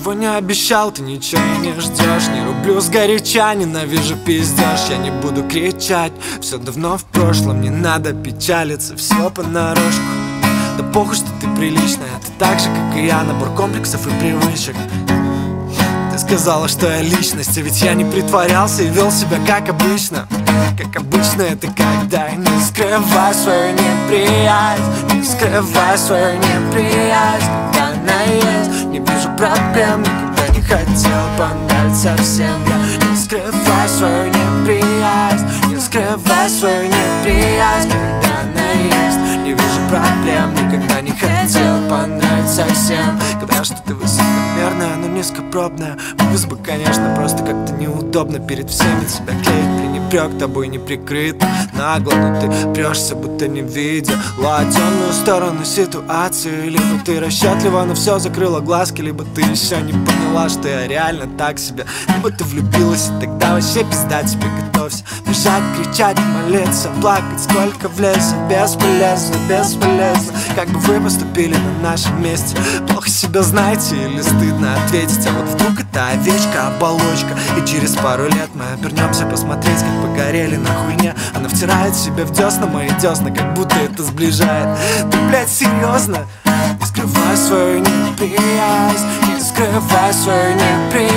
ничего не обещал, ты ничего и не ждешь. Не рублю сгоряча, ненавижу пиздеж. Я не буду кричать, все давно в прошлом. Не надо печалиться, все понарошку. Да похуй, что ты приличная, ты так же, как и я, набор комплексов и привычек. Ты сказала, что я личность, а ведь я не притворялся и вел себя как обычно. Как обычно это когда не скрывай свою неприязнь, не скрывай свою неприязнь, когда она есть. Не вижу проблем, никогда не хотел понравиться всем. Я не скрывай свою неприязнь, не скрывай свою неприязнь, когда она есть. Не вижу проблем, никогда не хотел понравиться всем. Говорят, что ты высокомерная, но низкопробная. Пусть бы, конечно, просто как-то неудобно перед всеми тебя клеить. Пренебрег тобой не прикрыт нагло, но ты прешься, будто не видела темную сторону ситуации. Либо ты расчетлива, но все закрыла глазки, либо ты еще не поняла, что я реально так себе. Либо ты влюбилась, и тогда вообще пизда тебе. Готовься бежать, кричать, молиться, плакать, сколько влезет. Бесполезно, бесполезно. Как бы вы поступили на нашем месте? Плохо себя знаете или стыдно ответить? А вот вдруг это овечка, оболочка, и через пару лет мы обернемся посмотреть, как погорели на хуйне. Она втирает себе в десна мои десна, как будто это сближает. Ты, блядь, серьезно? Не скрывай свою неприязнь, не скрывай свою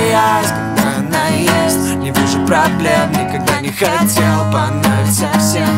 неприязнь, когда она есть. Не вижу проблем, никогда не хотел понравиться всем.